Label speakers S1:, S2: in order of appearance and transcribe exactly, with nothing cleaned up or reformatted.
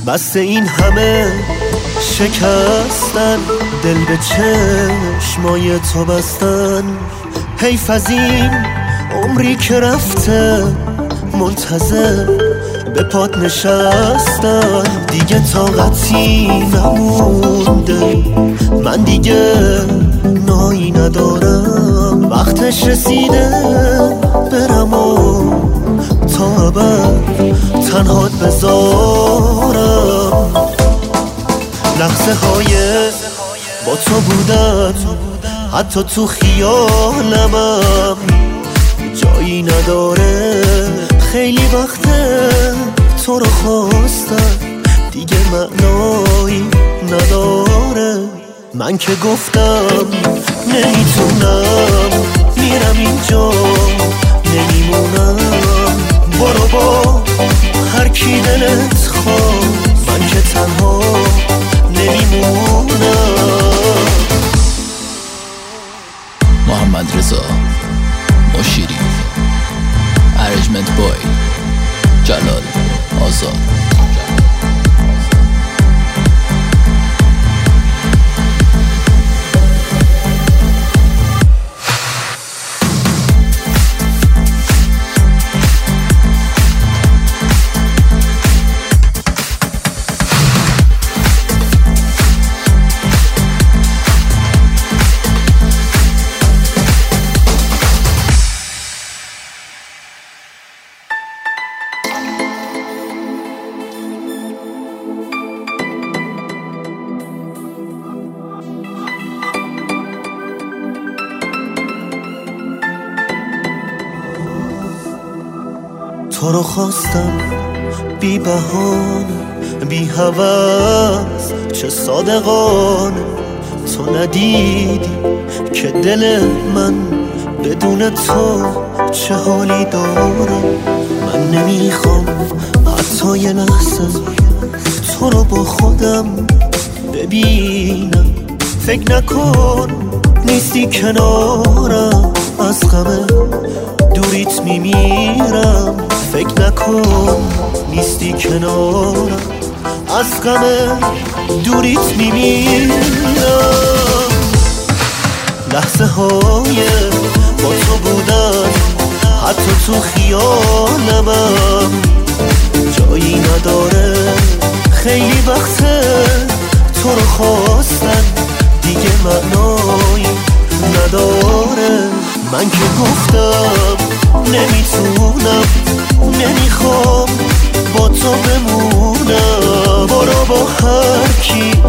S1: بس این همه شکستن، دل به چشمای تو بستن. حیف از این عمری که رفته منتظر به پات نشستن. دیگه طاقتی نمونده، من دیگه نایی ندارم. وقتش رسیده برم و تا ابد تنهات بذارم. لحظه های با تو بودن حتی تو خیالمم جایی نداره. خیلی وقته تو رو خواستم دیگه معنایی نداره. من که گفتم نمیتونم، میرم اینجا نمیمونم. برو با هر کی دلت خواست، من که تنها نمیمونم.
S2: محمد رضا مشیری، ارنجمنت بای جلال آزاد.
S1: تو رو خواستم بی بهانه بی هوس، چه صادقانه تو ندیدی که دل من بدون تو چه حالی داره. من نمیخوام حتی یه لحظه تو رو با خودم ببینم. فکر نکن نیستی کنارم، از غم دوریت میمیرم. فکر نکن نیستی کنارم، از غم دوریت میمیرم. لحظه های با تو بودن حتی تو خیالمم جایی نداره. خیلی وقته تو رو خواستن دیگه معنایی نداره. من که گفتم نمیتونم، نمیخوام با تو بمونم. برو با هر کی